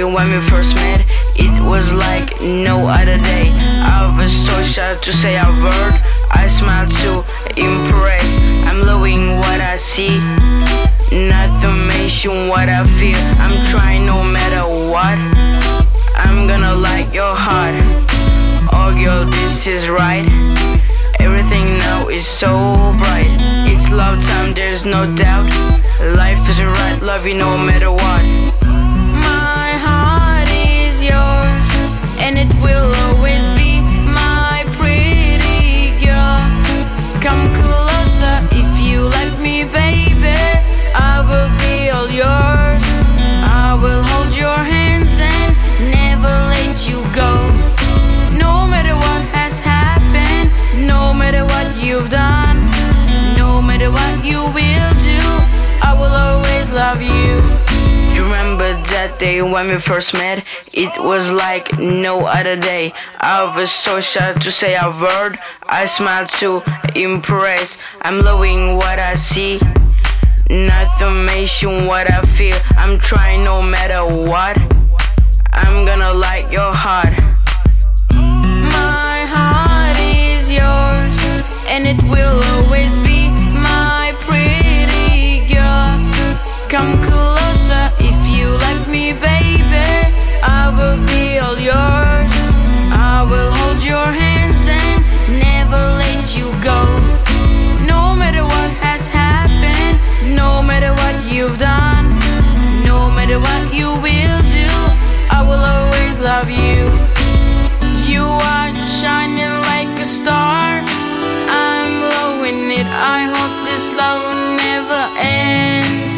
when we first met, it was like no other day. I was so shy to say a word. I smiled to impress. I'm loving what I see, not to mention what I feel. I'm trying no matter what. I'm gonna like your heart. Oh girl, this is right. Everything now is so bright. It's love time, there's no doubt. Life is right, love you no matter what. My heart is yours, and it will always be. My pretty girl, come closer if you let me, baby. I will be all yours. I will hold your hands and never let you go. No matter what has happened, no matter what you've done, no matter what you will do, I will always love you. You remember that day when we first met? It was like no other day. I was so shy to say a word. I smiled to impress. I'm loving what I see, not to mention what I feel. I'm trying no matter what. I'm gonna like your heart. My heart is yours, and it will always be. My pretty girl, come closer if you let me, baby. I will be all yours. I will hold your hands and never let you go. No matter what has happened, no matter what you've done, no matter what you will do, I will always love you. You are shining like a star. I'm loving it. I hope this love never ends.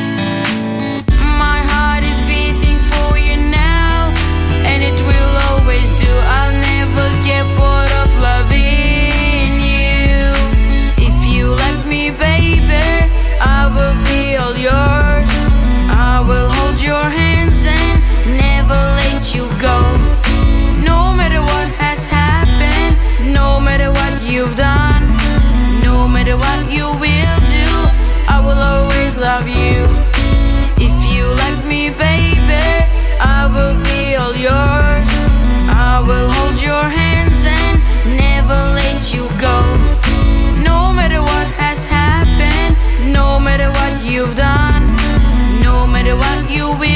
My heart is beating for you now, and it will always do. I'll never get bored of loving you. If you let me, baby, I will be all yours. I will hold your hands and never let you go. No matter what has happened, no matter what you've done, no matter what you will do, I will always love you. If you let me, baby, I will be all yours. I will hold your hands and never let you go. No matter what has happened, no matter what you've done, no matter what you will